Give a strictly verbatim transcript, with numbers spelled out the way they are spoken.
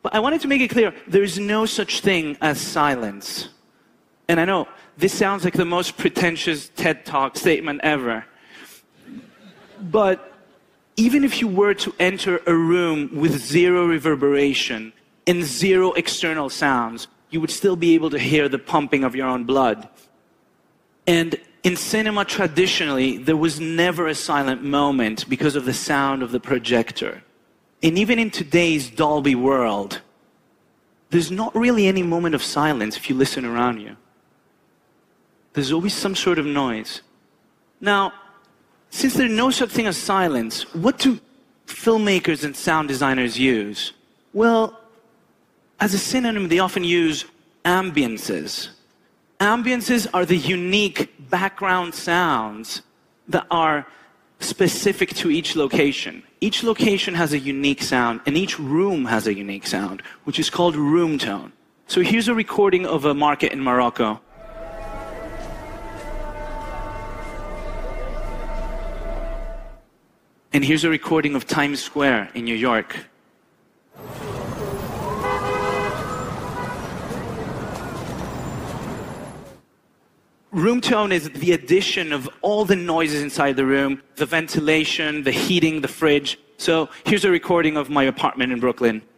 But I wanted to make it clear, there's no such thing as silence. And I know, this sounds like the most pretentious TED Talk statement ever. But even if you were to enter a room with zero reverberation and zero external sounds, you would still be able to hear the pumping of your own blood. And in cinema, traditionally, there was never a silent moment because of the sound of the projector. And even in today's Dolby world, there's not really any moment of silence if you listen around you. There's always some sort of noise. Now, since there's no such thing as silence, what do filmmakers and sound designers use? Well, as a synonym, they often use ambiances. Ambiances are the unique background sounds that are specific to each location. Each location has a unique sound, and each room has a unique sound, which is called room tone. So here's a recording of a market in Morocco. And here's a recording of Times Square in New York. Room tone is the addition of all the noises inside the room, the ventilation, the heating, the fridge. So here's a recording of my apartment in Brooklyn.